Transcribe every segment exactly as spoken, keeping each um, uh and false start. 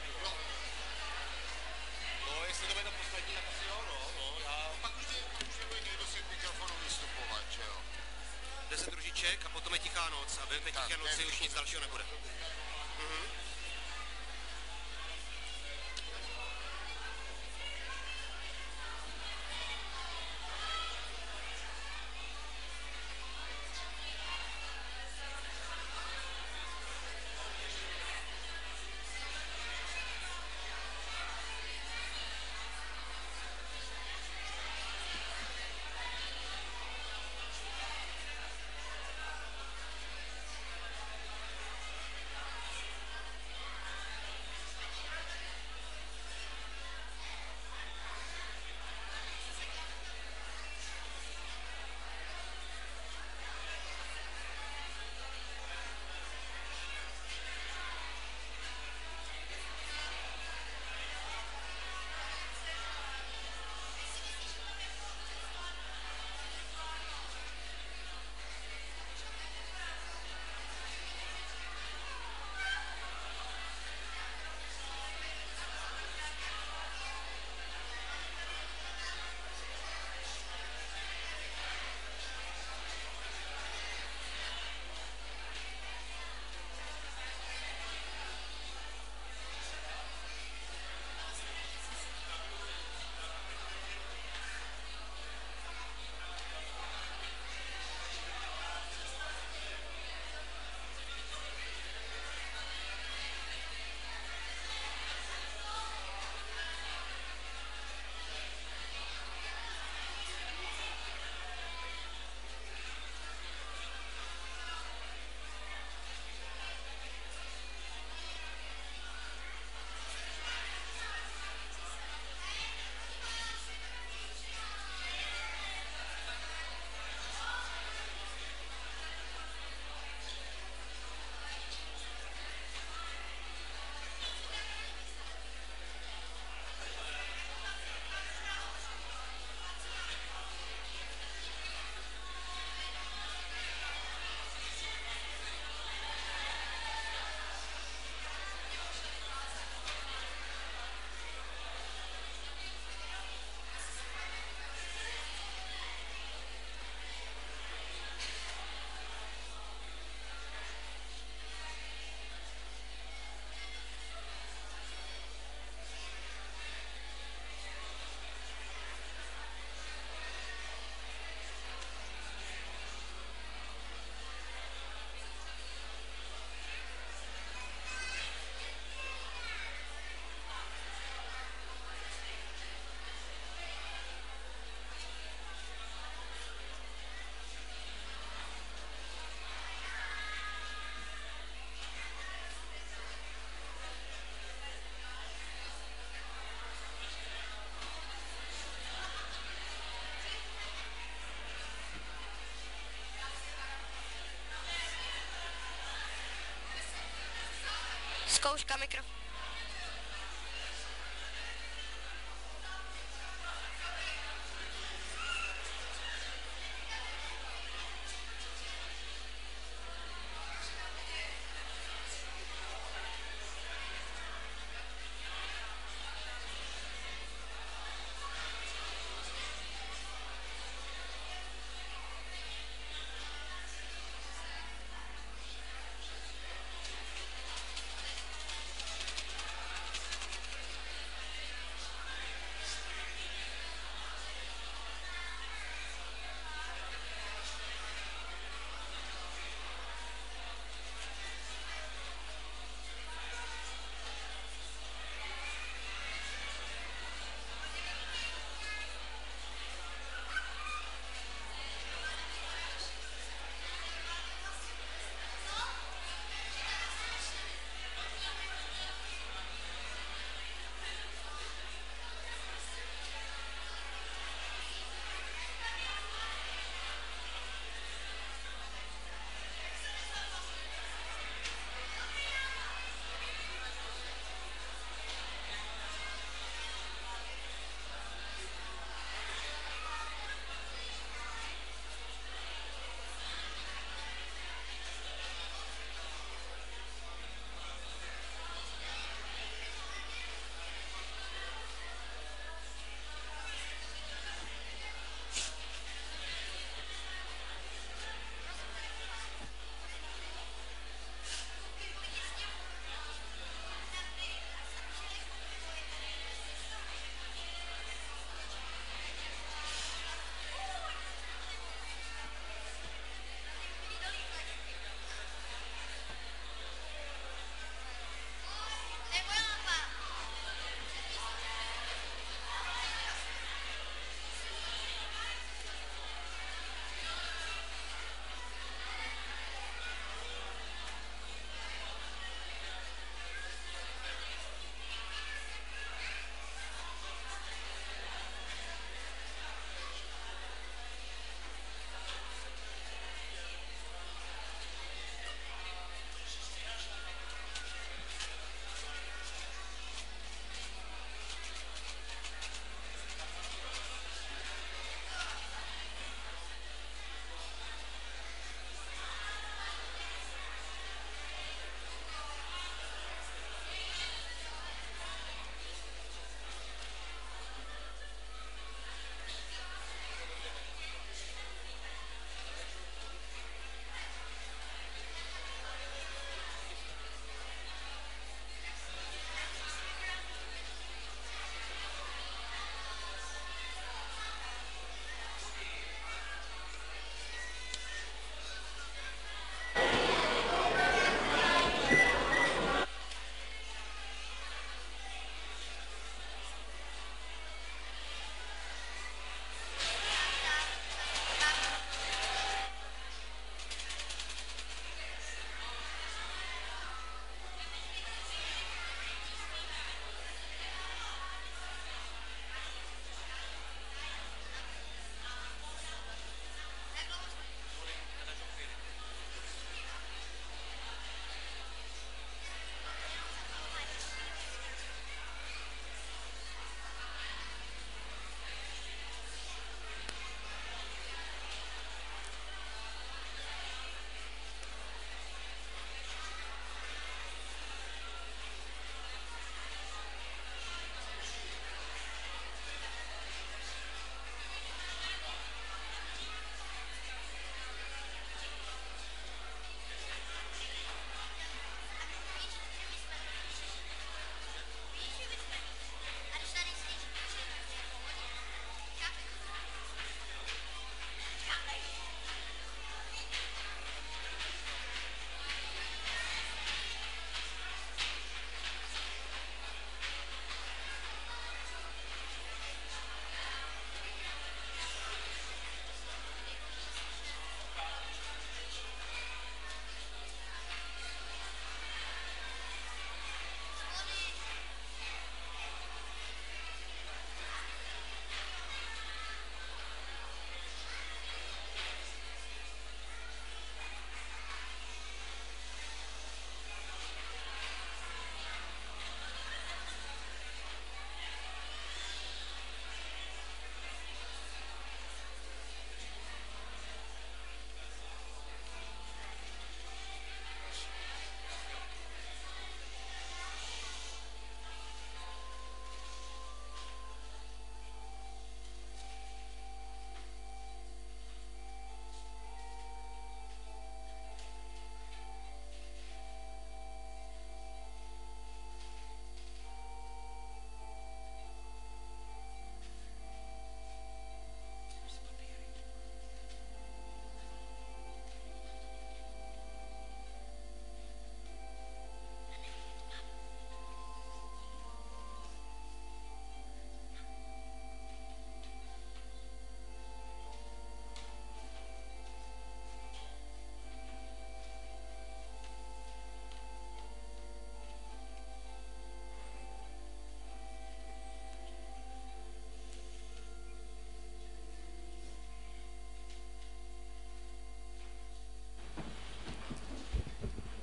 Jo. No, jestli to bude to poslední, tak asi jo, no, no, já... Pak už, je, pak už nebude někdo si k mikrofonu vystupovat, že jo? Deset ružiček a potom je tichá noc a ve tiché noci už nic dalšího nebude. Mhm. Zkouška mikro.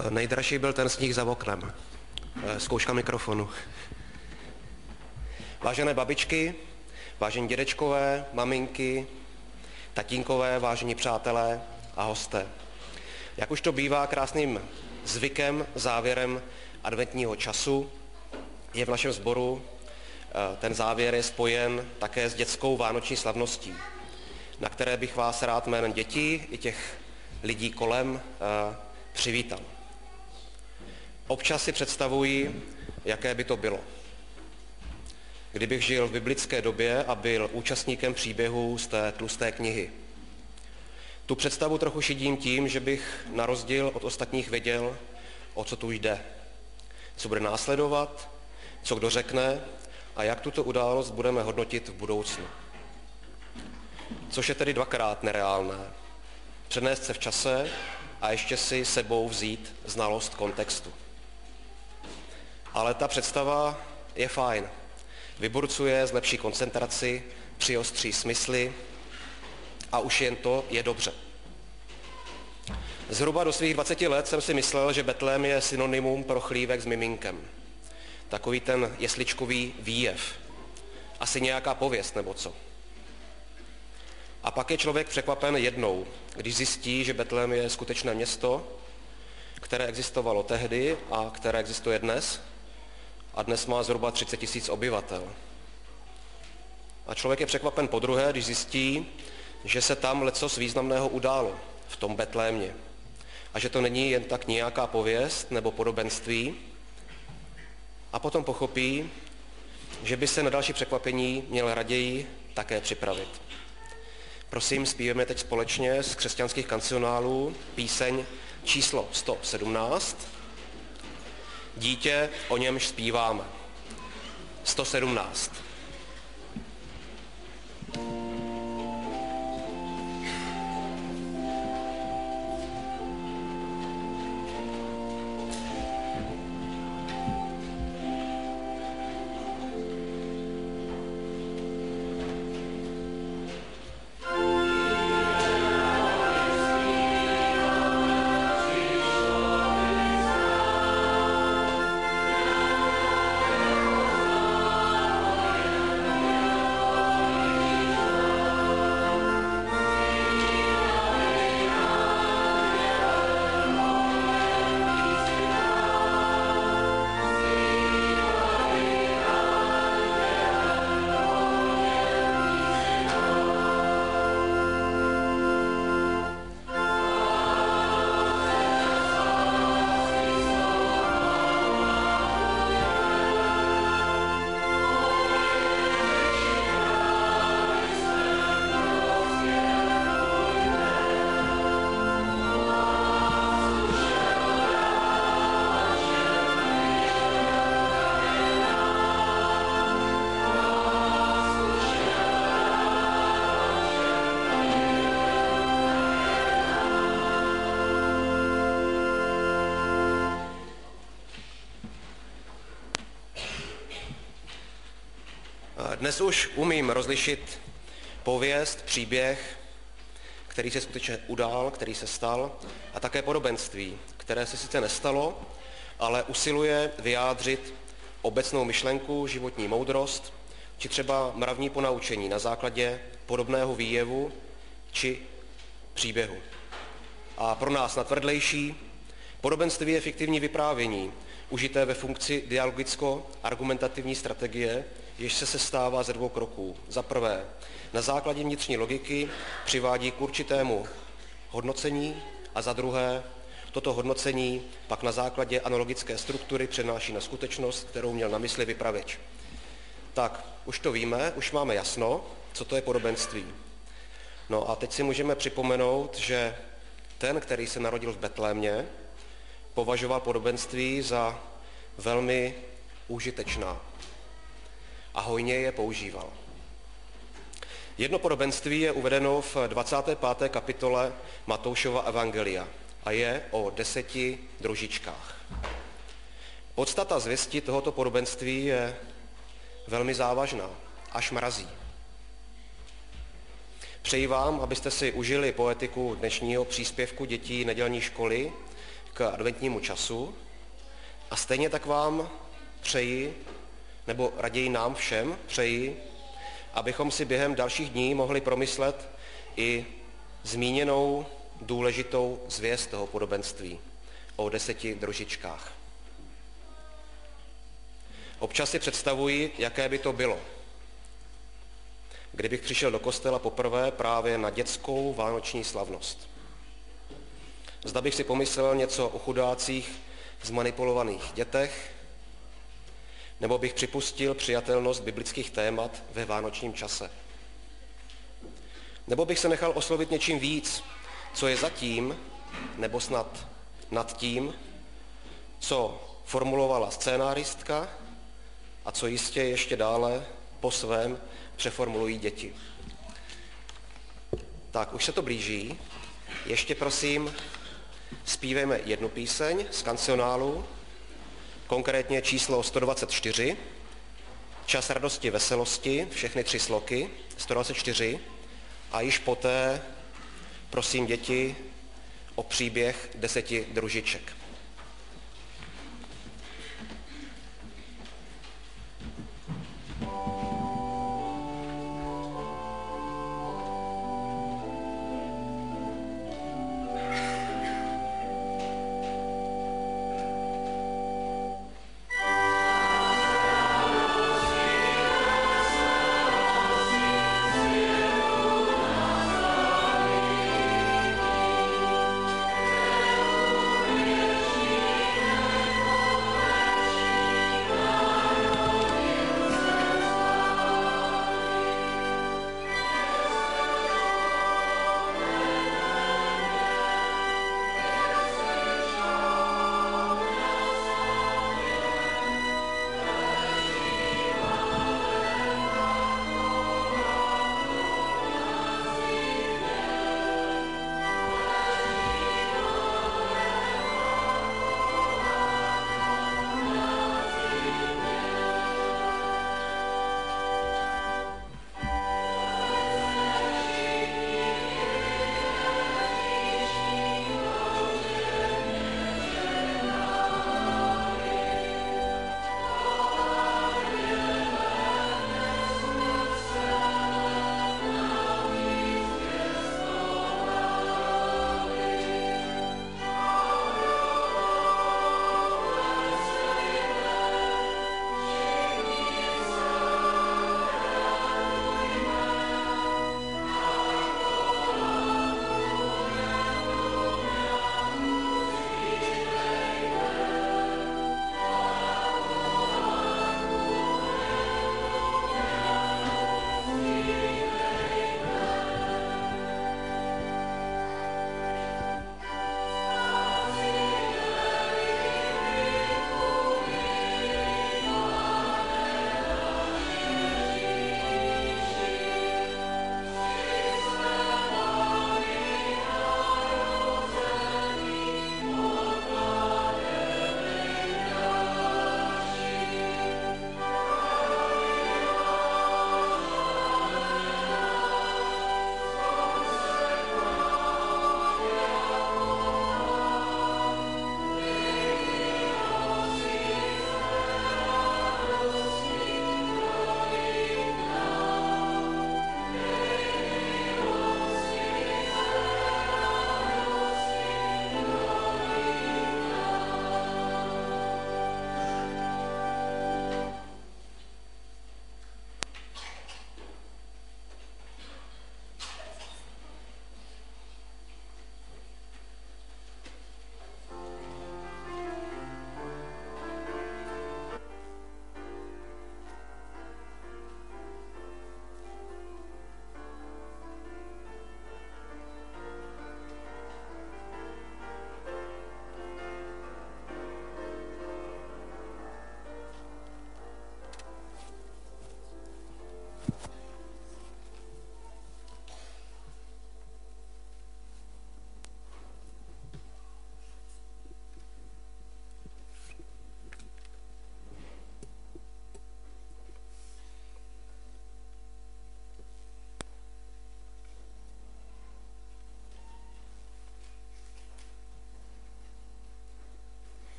Nejdražší byl ten sníh za oknem. Zkouška mikrofonu. Vážené babičky, vážení dědečkové, maminky, tatínkové, vážení přátelé a hosté. Jak už to bývá krásným zvykem, závěrem adventního času, je v našem sboru ten závěr je spojen také s dětskou vánoční slavností, na které bych vás rád jménem dětí i těch lidí kolem přivítal. Občas si představuji, jaké by to bylo, kdybych žil v biblické době a byl účastníkem příběhu z té tlusté knihy. Tu představu trochu šidím tím, že bych na rozdíl od ostatních věděl, o co tu jde, co bude následovat, co kdo řekne a jak tuto událost budeme hodnotit v budoucnu. Což je tedy dvakrát nereálné. Přenést se v čase a ještě si sebou vzít znalost kontextu. Ale ta představa je fajn. Vyburcuje, zlepší koncentraci, přiostří smysly a už jen to je dobře. Zhruba do svých dvaceti let jsem si myslel, že Betlém je synonymum pro chlívek s miminkem. Takový ten jesličkový výjev. Asi nějaká pověst nebo co. A pak je člověk překvapen jednou, když zjistí, že Betlém je skutečné město, které existovalo tehdy a které existuje dnes. A dnes má zhruba třicet tisíc obyvatel. A člověk je překvapen podruhé, když zjistí, že se tam lecos významného událo v tom Betlémě. A že to není jen tak nějaká pověst nebo podobenství. A potom pochopí, že by se na další překvapení měl raději také připravit. Prosím, zpíváme teď společně z křesťanských kancionálů píseň číslo sto sedmnáct. Dítě, o němž zpíváme. sto sedmnáct. Dnes už umím rozlišit pověst, příběh, který se skutečně udál, který se stal, a také podobenství, které se sice nestalo, ale usiluje vyjádřit obecnou myšlenku, životní moudrost, či třeba mravní ponaučení na základě podobného výjevu či příběhu. A pro nás natvrdlejší, podobenství je fiktivní vyprávění, užité ve funkci dialogicko-argumentativní strategie, jež se sestává ze dvou kroků. Za prvé, na základě vnitřní logiky přivádí k určitému hodnocení a za druhé, toto hodnocení pak na základě analogické struktury přenáší na skutečnost, kterou měl na mysli vypravěč. Tak, už to víme, už máme jasno, co to je podobenství. No a teď si můžeme připomenout, že ten, který se narodil v Betlémě, považoval podobenství za velmi užitečná a hojně je používal. Jedno podobenství je uvedeno v dvacáté páté kapitole Matoušova evangelia a je o deseti družičkách. Podstata zvěsti tohoto podobenství je velmi závažná, až mrazí. Přeji vám, abyste si užili poetiku dnešního příspěvku dětí nedělní školy, k adventnímu času a stejně tak vám přeji, nebo raději nám všem přeji, abychom si během dalších dní mohli promyslet i zmíněnou důležitou zvěst toho podobenství o deseti družičkách. Občas si představuji, jaké by to bylo, kdybych přišel do kostela poprvé právě na dětskou vánoční slavnost. Zda bych si pomyslel něco o chudácích zmanipulovaných dětech, nebo bych připustil přijatelnost biblických témat ve vánočním čase. Nebo bych se nechal oslovit něčím víc, co je zatím, nebo snad nad tím, co formulovala scénáristka a co jistě ještě dále po svém přeformulují děti. Tak, už se to blíží. Ještě prosím, zpívejme jednu píseň z kancionálu, konkrétně číslo sto dvacet čtyři, Čas radosti, veselosti, všechny tři sloky, sto dvacet čtyři, a již poté prosím děti o příběh deseti družiček. Amen.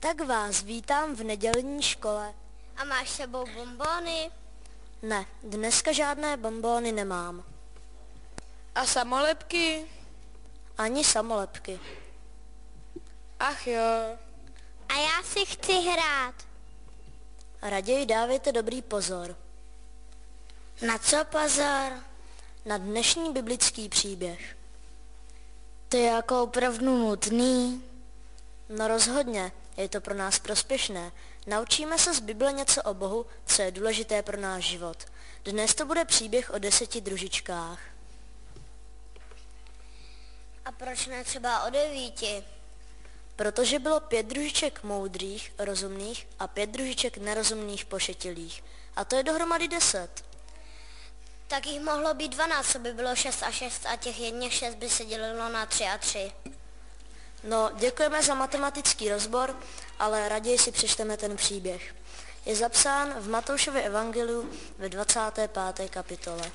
Tak vás vítám v nedělní škole. A máš s sebou bonbony? Ne, dneska žádné bonbony nemám. A samolepky? Ani samolepky. Ach jo. A já si chci hrát. Raději dávejte dobrý pozor. Na co pozor? Na dnešní biblický příběh. To je jako opravdu nutný. No rozhodně, je to pro nás prospěšné. Naučíme se z Bible něco o Bohu, co je důležité pro náš život. Dnes to bude příběh o deseti družičkách. A proč ne třeba o devíti? Protože bylo pět družiček moudrých, rozumných a pět družiček nerozumných, pošetilých. A to je dohromady deset. Tak jich mohlo být dvanáct, co by bylo šest a šest a těch jedněch šest by se dělilo na tři a tři. No, děkujeme za matematický rozbor, ale raději si přečteme ten příběh. Je zapsán v Matoušově evangeliu ve dvacáté páté kapitole.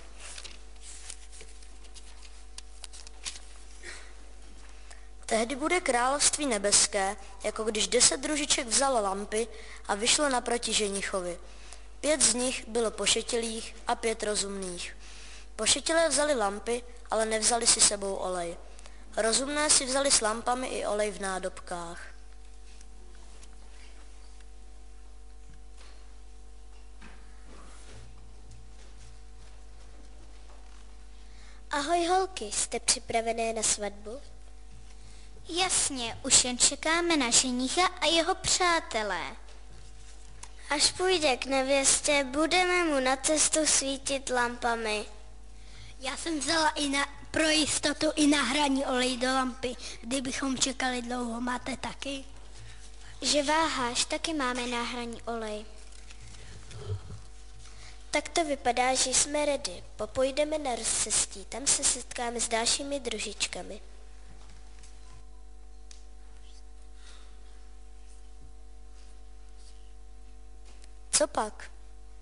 Tehdy bude království nebeské, jako když deset družiček vzalo lampy a vyšlo naproti ženichovi. Pět z nich bylo pošetilých a pět rozumných. Pošetilé vzali lampy, ale nevzali si sebou olej. Rozumné si vzali s lampami i olej v nádobkách. Ahoj holky, jste připravené na svatbu? Jasně, už jen čekáme na ženicha a jeho přátelé. Až půjde k nevěstě, budeme mu na cestu svítit lampami. Já jsem vzala i na, pro jistotu i na hraní olej do lampy, kdybychom čekali dlouho. Máte taky? Že váháš, taky máme na hraní olej. Tak to vypadá, že jsme ready. Popojdeme na rozcestí, tam se setkáme s dalšími družičkami. Co pak?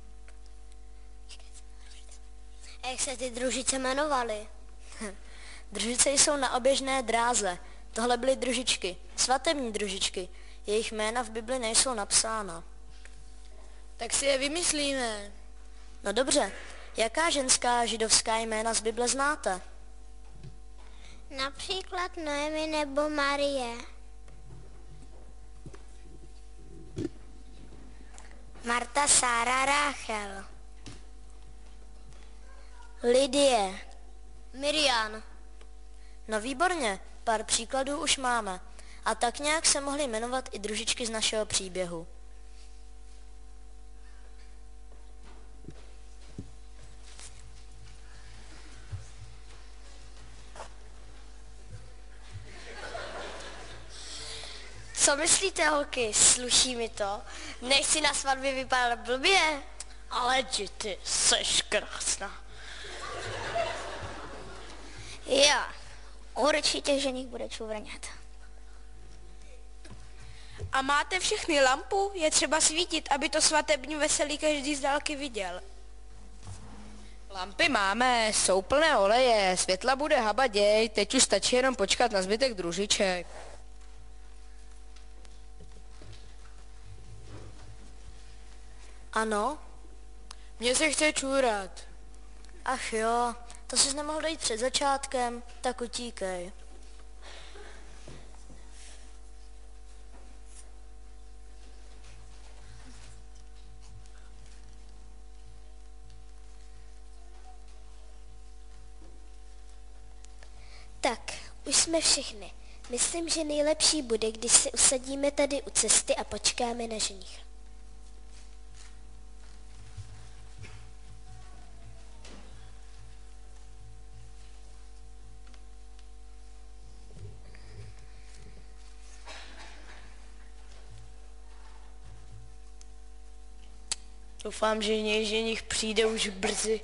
A jak se ty družice jmenovaly? Družice jsou na oběžné dráze. Tohle byly družičky, svatební družičky. Jejich jména v Bibli nejsou napsána. Tak si je vymyslíme. No dobře, jaká ženská židovská jména z Bible znáte? Například Noemi nebo Marie. Marta, Sára, Ráchel. Lidie. Miriam. No výborně, pár příkladů už máme. A tak nějak se mohly jmenovat i družičky z našeho příběhu. Co myslíte, holky? Sluší mi to? Nechci na svatbě vypadat blbě. Ale ty seš krásná. Jo, určitě ženich bude čuvrňat. A máte všechny lampu? Je třeba svítit, aby to svatební veselí každý z dálky viděl. Lampy máme, jsou plné oleje, světla bude habaděj, teď už stačí jenom počkat na zbytek družiček. Ano? Mně se chce čůrat. Ach jo, to jsi nemohl dojít před začátkem, tak utíkej. Tak, už jsme všechny. Myslím, že nejlepší bude, když se usadíme tady u cesty a počkáme na ženicha. Doufám, že něj ženich přijde už brzy.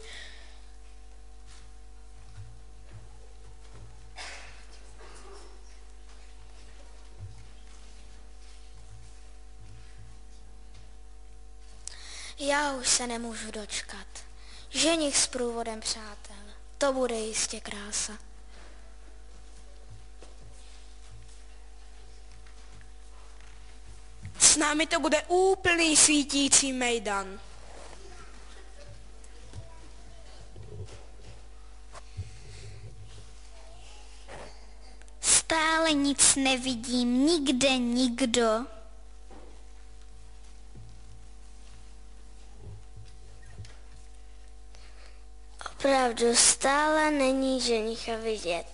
Já už se nemůžu dočkat. Ženich s průvodem přátel. To bude jistě krása. S námi to bude úplný svítící mejdan. Stále nic nevidím, nikde nikdo. Opravdu stále není ženicha vidět.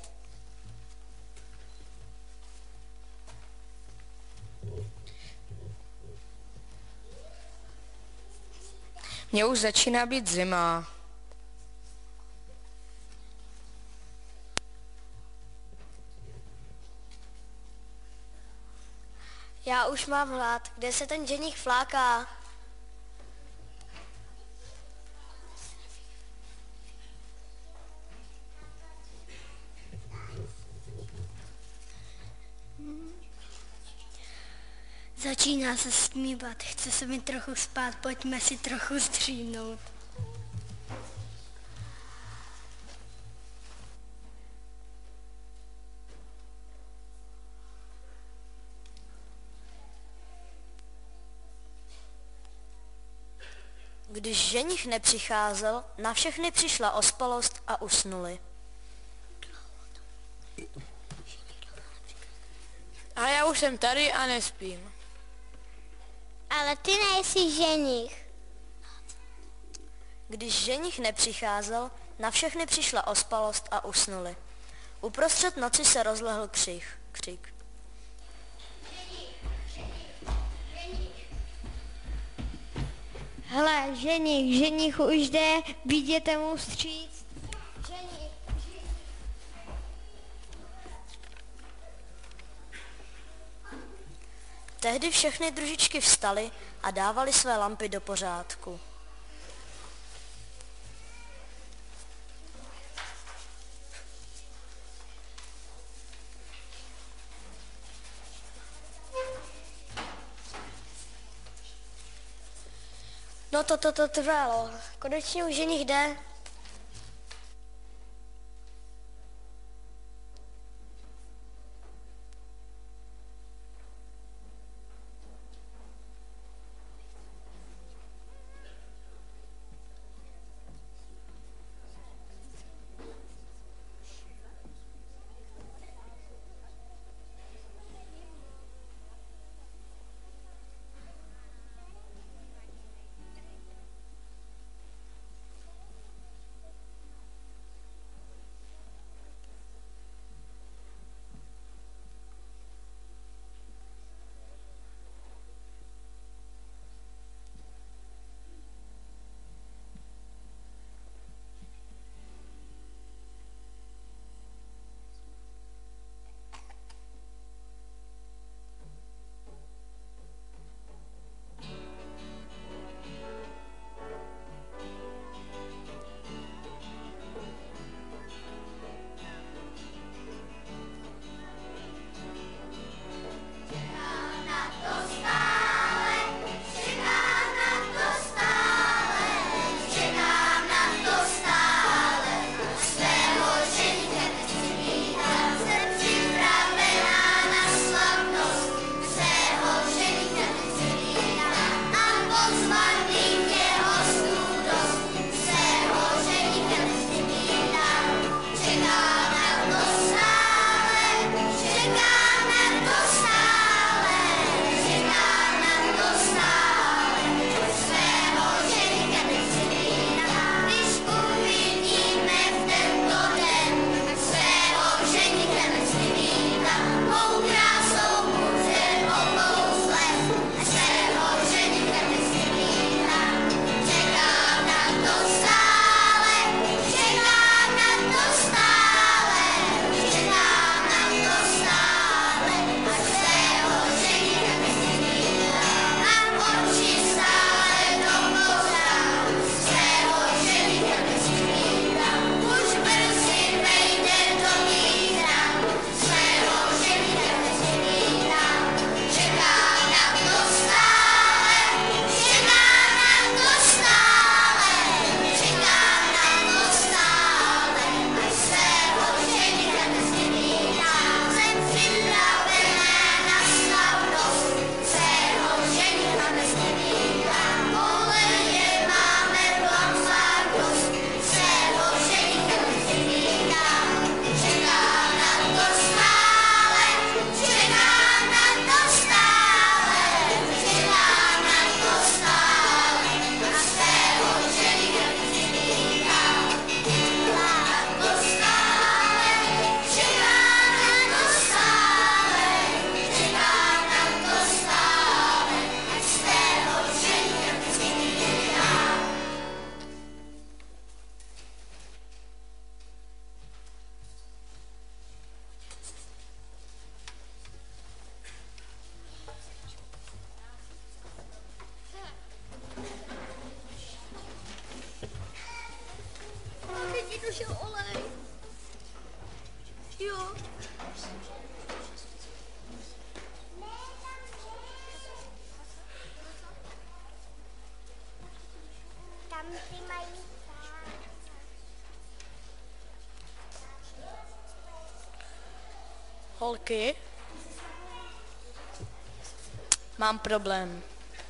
Mně už začíná být zima. Já už mám hlad. Kde se ten ženich fláká? Začíná se smívat. Chce se mi trochu spát. Pojďme si trochu zdřímnout. Když ženich nepřicházel, na všechny přišla ospalost a usnuli. A já už jsem tady a nespím. Ale ty nejsi ženich. Když ženich nepřicházel, na všechny přišla ospalost a usnuli. Uprostřed noci se rozlehl křik. křik. Hele, ženich, ženich už jde, viděte mu vstříc. Ženich. Tehdy všechny družičky vstaly a dávaly své lampy do pořádku. No to, to, to trvalo. Konečně už ženich jde. došel olej. Jo. Tam si mají stát. Holky, mám problém.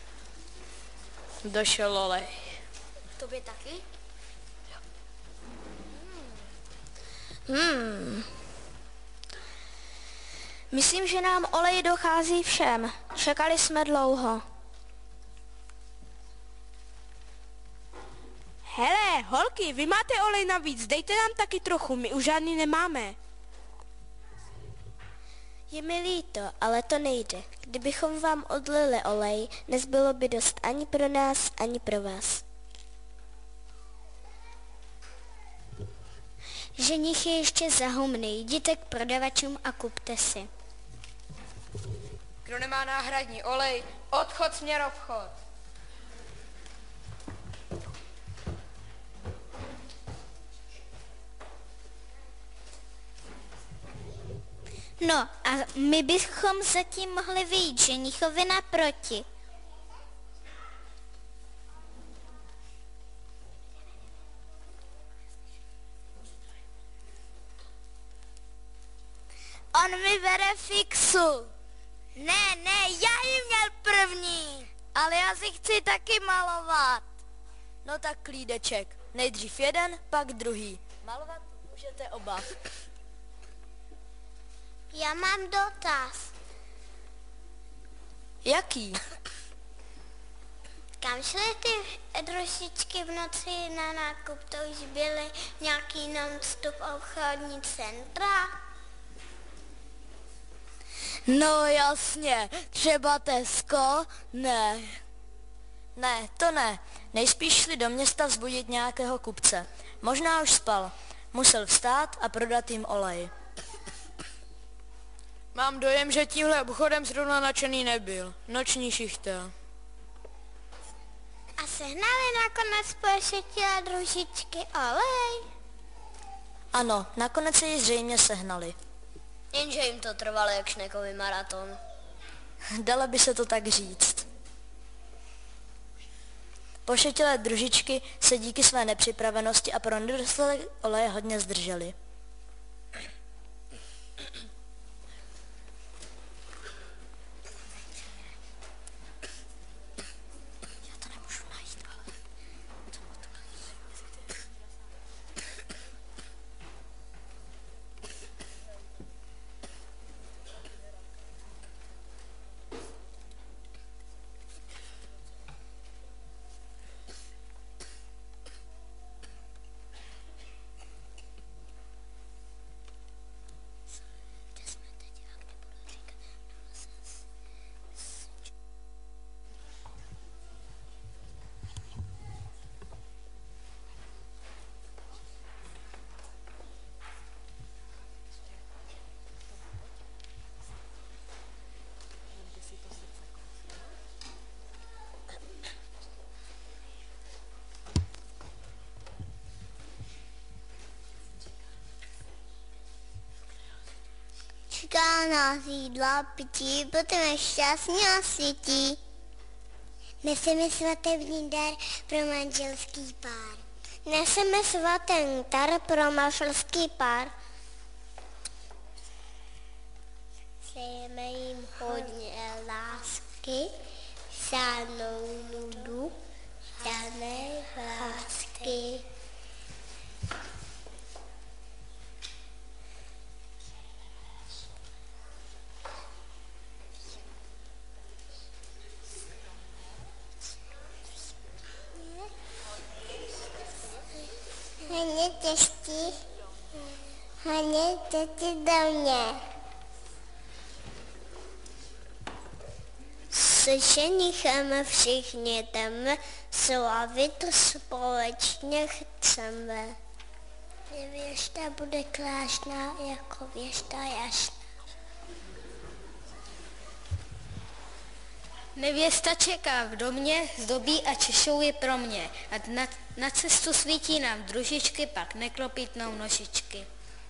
Došel olej. Tobě taky? Hmm. Myslím, že nám olej dochází všem. Čekali jsme dlouho. Hele, holky, vy máte olej navíc, dejte nám taky trochu, my už žádný nemáme. Je mi líto, ale to nejde. Kdybychom vám odlili olej, nezbylo by dost ani pro nás, ani pro vás. Ženich je ještě zahumný, jděte k prodavačům a kupte si. Kdo nemá náhradní olej, odchod směr obchod. No a my bychom zatím mohli vyjít ženichovi naproti. On mi bere fixu. Ne, ne, já ji měl první. Ale já si chci taky malovat. No tak klídeček. Nejdřív jeden, pak druhý. Malovat můžete oba. Já mám dotaz. Jaký? Kam šly ty družičky v noci na nákup? To už byly nějaký non-stop obchodní centra? No jasně, třeba Tesco? Ne. Ne, to ne. Nejspíš šli do města vzbudit nějakého kupce. Možná už spal. Musel vstát a prodat jim olej. Mám dojem, že tímhle obchodem zrovna nadšený nebyl. Noční šichta. A sehnali nakonec pošetilé družičky olej? Ano, nakonec se ji zřejmě sehnali. Jenže jim to trvalo jak šnekový maraton. Dalo by se to tak říct. Pošetilé družičky se díky své nepřipravenosti a pro nedostatek oleje hodně zdrželi. Čeká nás jídla, pití, budeme šťastní a sytí. Neseme svatební dar pro manželský pár. Neseme svatební dar pro manželský pár. Přejeme jim hodně lásky, žádnou nudu, žádné lásky. Hodně těžký, hodně děti do mě. Se ženichem všichni jdeme, slavit společně chceme. Věšta bude klášná jako věšta jasná. Nevěsta čeká v domě, zdobí a češou je pro mě. A na, na cestu svítí nám družičky, pak neklopítnou nožičky.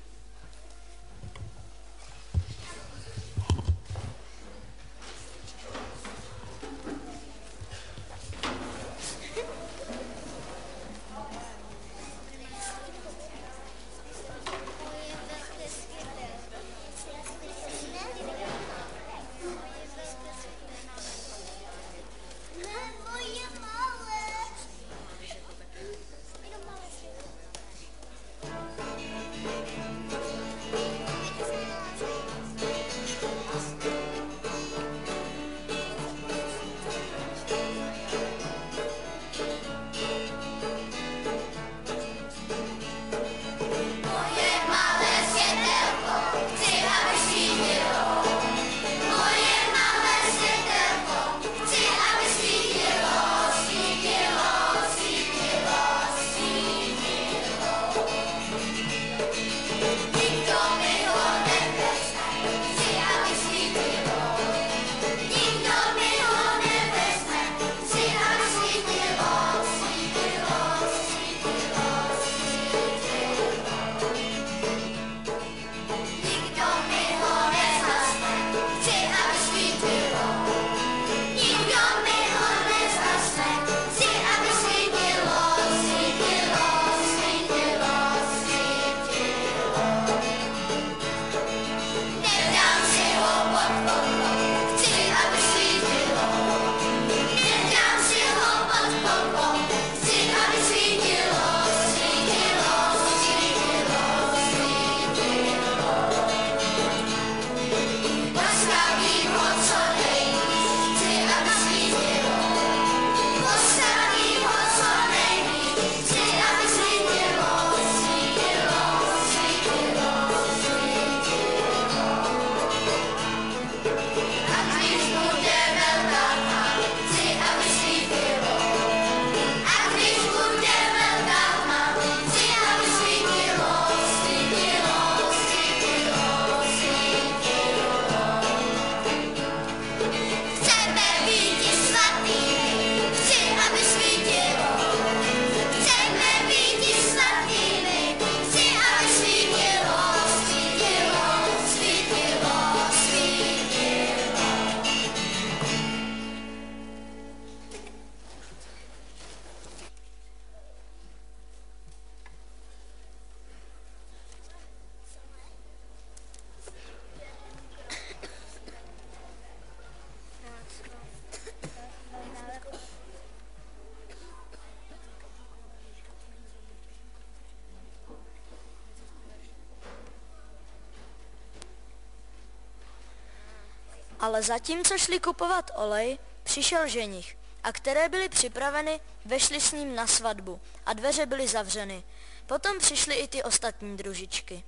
Ale zatímco šli kupovat olej, přišel ženich, a které byly připraveny, vešli s ním na svatbu a dveře byly zavřeny. Potom přišly i ty ostatní družičky.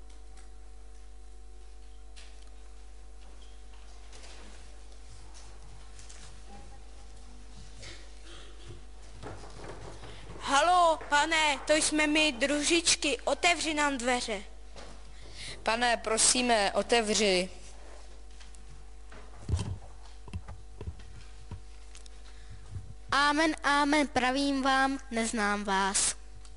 Halo, pane, to jsme my, družičky, otevři nám dveře. Pane, prosíme, otevři. Amen, amen, pravím vám, neznám vás.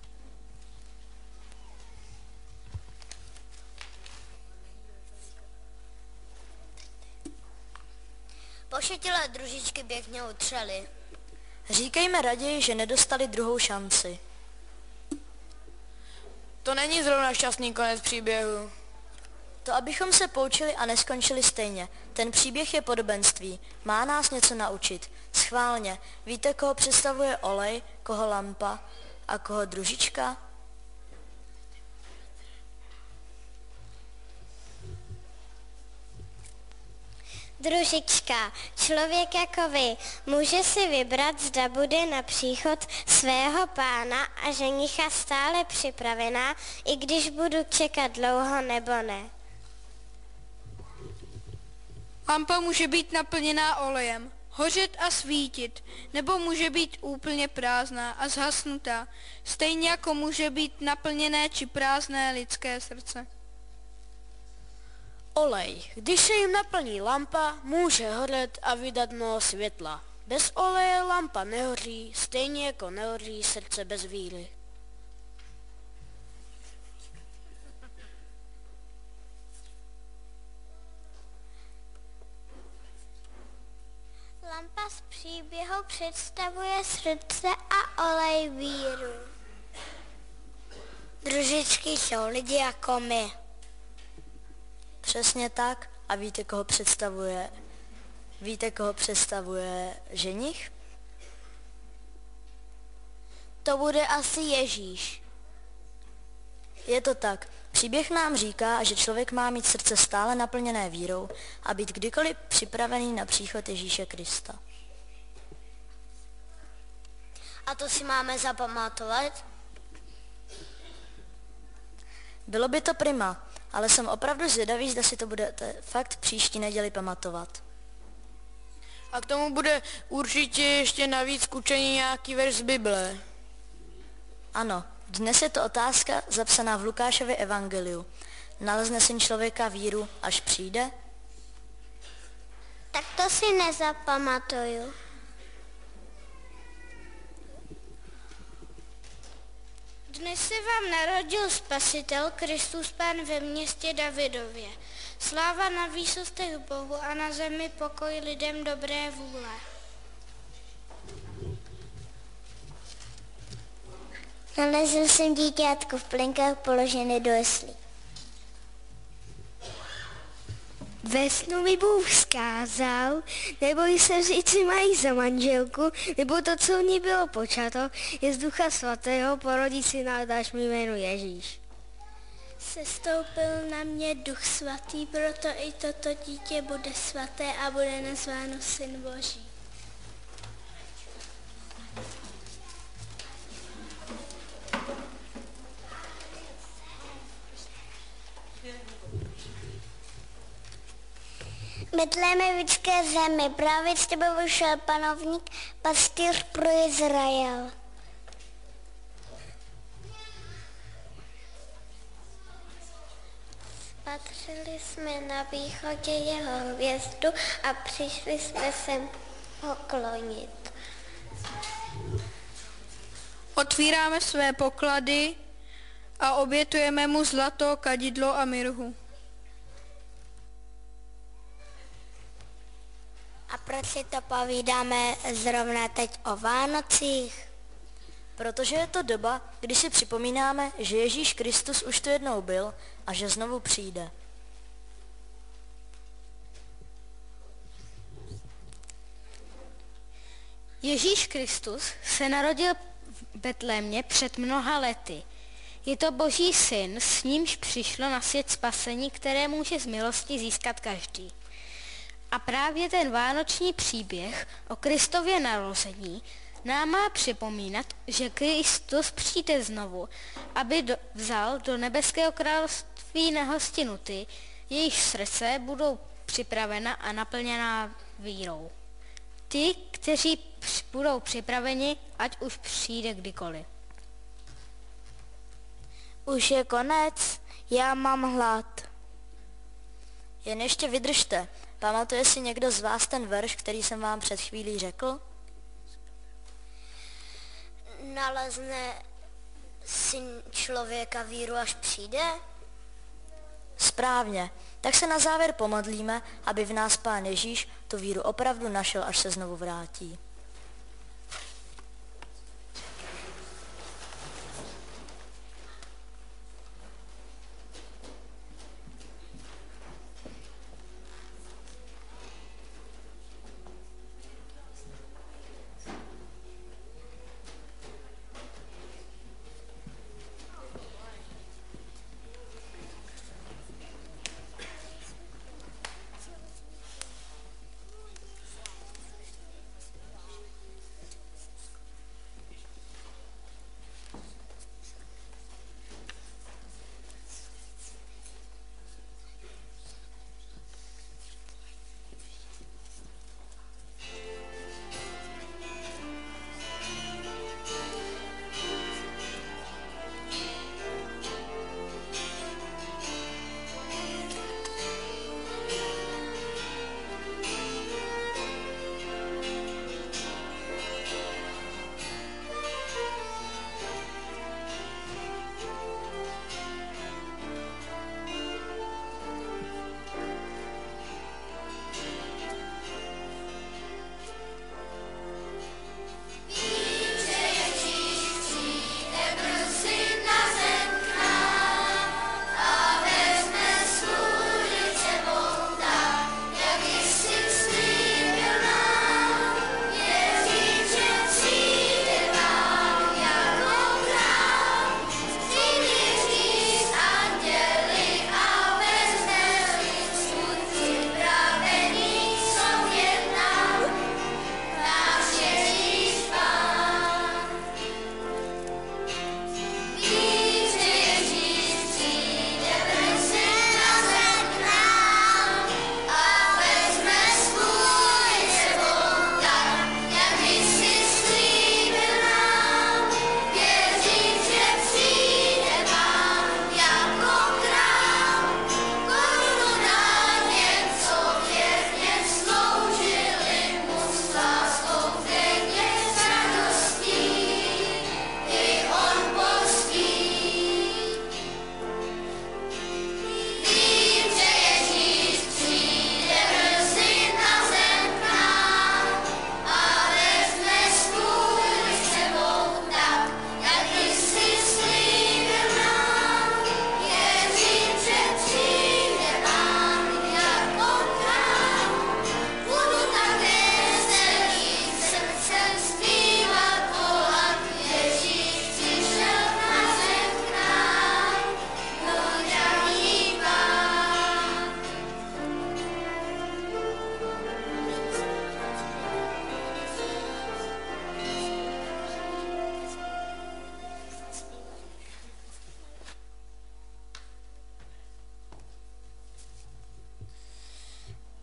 Pošetilé družičky běžně utřely. Říkejme raději, že nedostali druhou šanci. To není zrovna šťastný konec příběhu. To abychom se poučili a neskončili stejně. Ten příběh je podobenství. Má nás něco naučit. Schválně. Víte, koho představuje olej, koho lampa a koho družička? Družička, člověk jako vy, může si vybrat, zda bude na příchod svého pána a ženicha stále připravená, i když budu čekat dlouho nebo ne. Lampa může být naplněná olejem, hořet a svítit, nebo může být úplně prázdná a zhasnutá, stejně jako může být naplněné či prázdné lidské srdce. Olej. Když se jim naplní lampa, může hořet a vydat mnoho světla. Bez oleje lampa nehoří, stejně jako nehoří srdce bez víry. Lampa z příběhu představuje srdce a olej víru. Družičky jsou lidi jako my. Přesně tak. A víte, koho představuje? Víte, koho představuje ženich? To bude asi Ježíš. Je to tak. Příběh nám říká, že člověk má mít srdce stále naplněné vírou a být kdykoliv připravený na příchod Ježíše Krista. A to si máme zapamatovat? Bylo by to prima, ale jsem opravdu zvědavý, zda si to budete fakt příští neděli pamatovat. A k tomu bude určitě ještě navíc k učení nějaký verš z Bible. Ano, dnes je to otázka zapsaná v Lukášově evangeliu. Nalezne syn člověka víru, až přijde? Tak to si nezapamatuju. Dnes se vám narodil Spasitel, Kristus Pán ve městě Davidově. Sláva na výsostech Bohu a na zemi pokoj lidem dobré vůle. Nalezl jsem dítětko v plenkách položené do jeslí. Ve snu mi Bůh vzkázal, neboj se říct si mají za manželku, nebo to, co v ní bylo počato, je z Ducha Svatého, porodí syna a dáš mi jméno Ježíš. Sestoupil na mě Duch Svatý, proto i toto dítě bude svaté a bude nazváno Syn Boží. Betlémevické zemi, právě z tebe vyšel panovník, pastýř pro Izrael. Spatřili jsme na východě jeho hvězdu a přišli jsme sem poklonit. Otvíráme své poklady a obětujeme mu zlato, kadidlo a mirhu. A proč si to povídáme zrovna teď o Vánocích? Protože je to doba, kdy si připomínáme, že Ježíš Kristus už tu jednou byl a že znovu přijde. Ježíš Kristus se narodil v Betlémě před mnoha lety. Je to Boží syn, s nímž přišlo na svět spasení, které může z milosti získat každý. A právě ten vánoční příběh o Kristově narození nám má připomínat, že Kristus přijde znovu, aby do, vzal do nebeského království na hostinu ty, jejich srdce budou připravena a naplněná vírou. Ty, kteří budou připraveni, ať už přijde kdykoliv. Už je konec, já mám hlad. Jen ještě vydržte. Pamatuje si někdo z vás ten verš, který jsem vám před chvílí řekl? Nalezne syn člověka víru, až přijde? Správně. Tak se na závěr pomodlíme, aby v nás Pán Ježíš tu víru opravdu našel, až se znovu vrátí.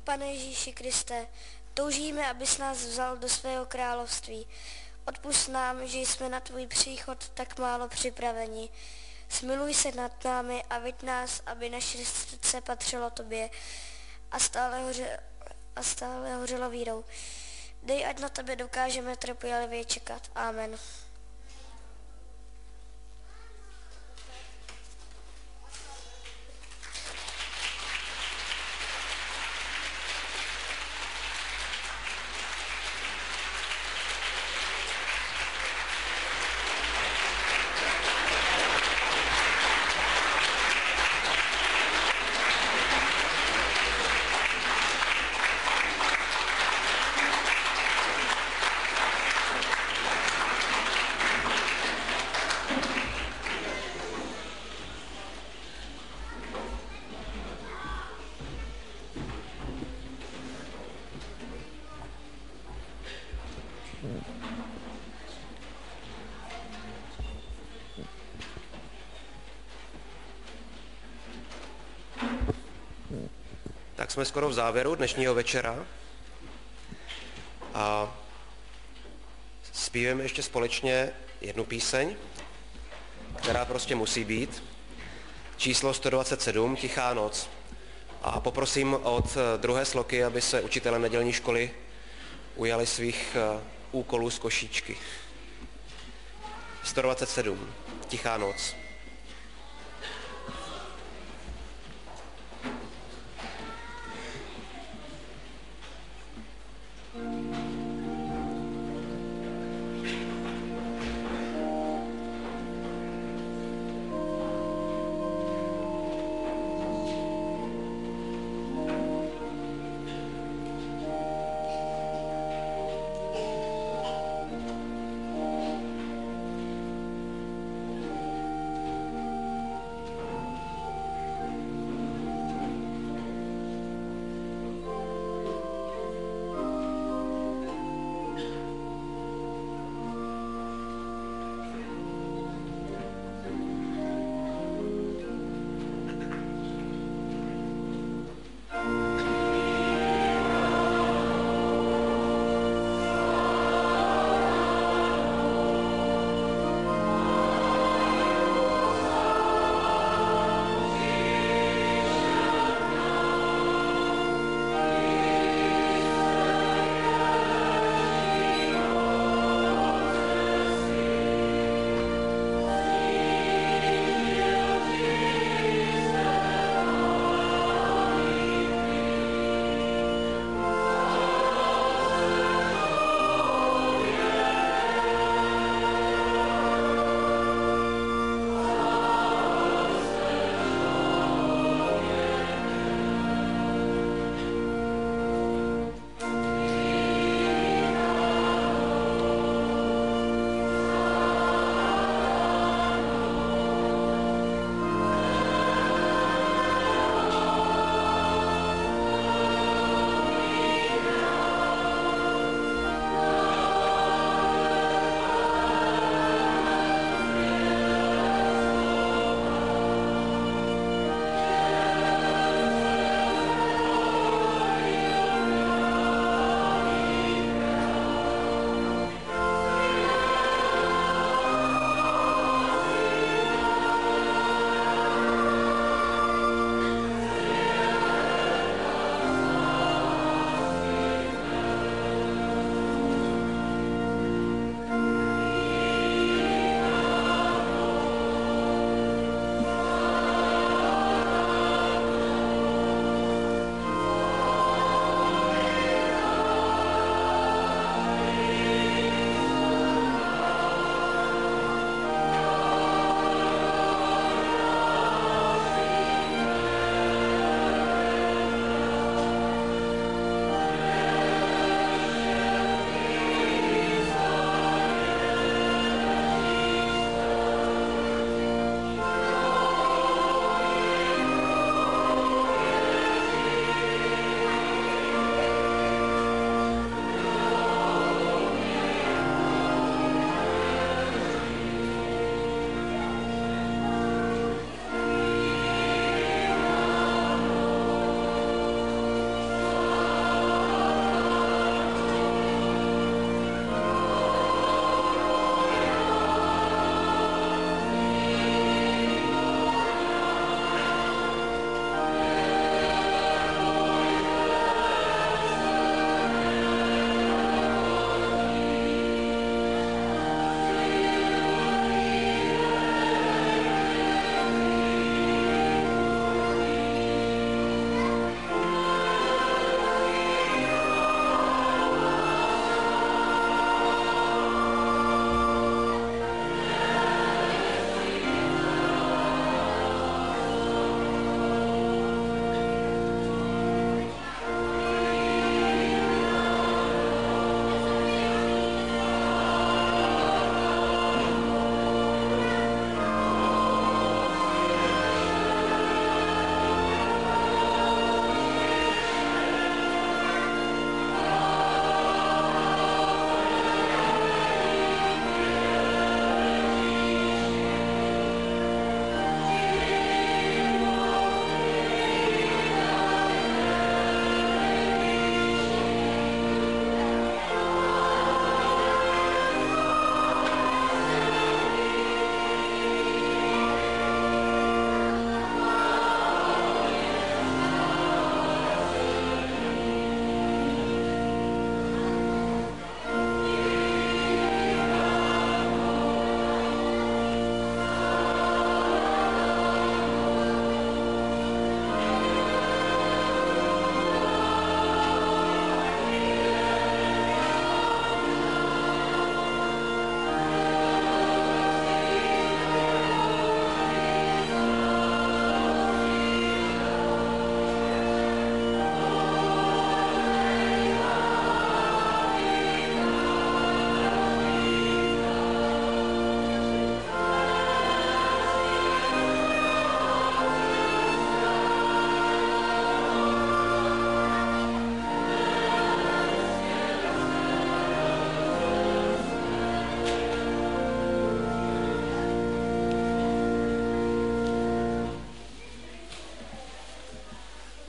Pane Ježíši Kriste, toužíme, abys nás vzal do svého království. Odpusť nám, že jsme na tvůj příchod tak málo připraveni. Smiluj se nad námi a veď nás, aby naše srdce patřilo tobě a stále, hoře, a stále hořelo vírou. Dej, ať na tebe dokážeme trpělivě čekat. Amen. Tak jsme skoro v závěru dnešního večera a zpíváme ještě společně jednu píseň, která prostě musí být. Číslo sto dvacet sedm, Tichá noc. A poprosím od druhé sloky, aby se učitelé nedělní školy ujali svých úkolů z košíčky. sto dvacet sedm, Tichá noc.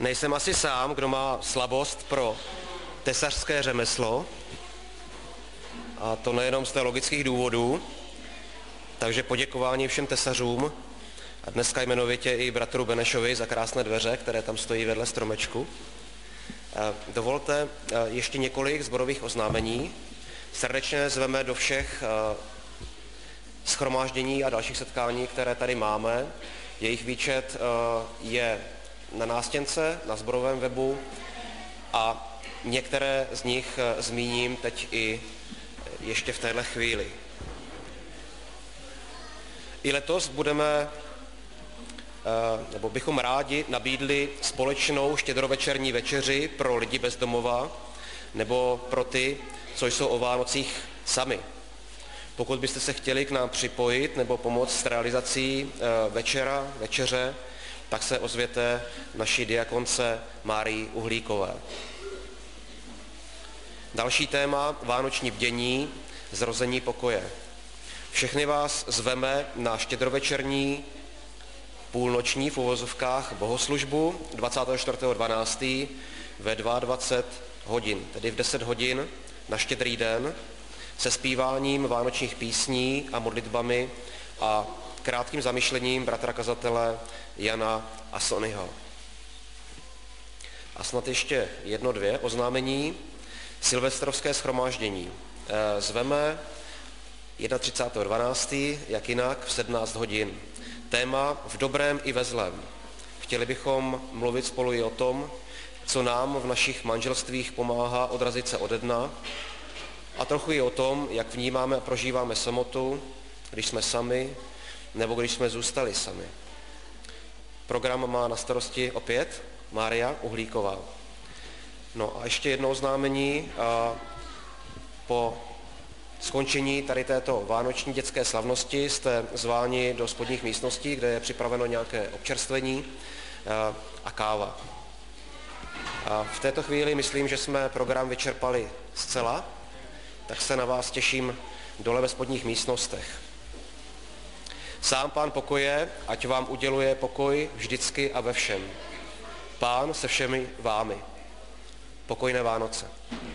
Nejsem asi sám, kdo má slabost pro tesařské řemeslo, a to nejenom z té logických důvodů, takže poděkování všem tesařům a dneska jmenovitě i bratru Benešovi za krásné dveře, které tam stojí vedle stromečku. Dovolte ještě několik sborových oznámení. Srdečně zveme do všech shromáždění a dalších setkání, které tady máme. Jejich výčet je na nástěnce, na sborovém webu a některé z nich zmíním teď i ještě v téhle chvíli. I letos budeme, nebo bychom rádi nabídli společnou štědrovečerní večeři pro lidi bez domova nebo pro ty, co jsou o Vánocích sami. Pokud byste se chtěli k nám připojit nebo pomoct s realizací večera, večeře, tak se ozvěte naší diakonce Márii Uhlíkové. Další téma, vánoční bdění, zrození pokoje. Všechny vás zveme na štědrovečerní půlnoční v uvozovkách bohoslužbu dvacátého čtvrtého dvanáctého ve dvacet dva hodin, tedy v deset hodin na Štědrý den, se zpíváním vánočních písní a modlitbami a krátkým zamyšlením bratra kazatele Jana a Sonyho. A snad ještě jedno, dvě oznámení. Silvestrovské shromáždění. Zveme třicátého prvního dvanáctého jak jinak v sedmnáct hodin. Téma v dobrém i ve zlém. Chtěli bychom mluvit spolu i o tom, co nám v našich manželstvích pomáhá odrazit se ode dna, a trochu i o tom, jak vnímáme a prožíváme samotu, když jsme sami, nebo když jsme zůstali sami. Program má na starosti opět Mária Uhlíková. No a ještě jedno oznámení. Po skončení tady této vánoční dětské slavnosti jste zváni do spodních místností, kde je připraveno nějaké občerstvení a káva. A v této chvíli myslím, že jsme program vyčerpali zcela, tak se na vás těším dole ve spodních místnostech. Sám Pán pokoje, ať vám uděluje pokoj vždycky a ve všem. Pán se všemi vámi. Pokojné Vánoce.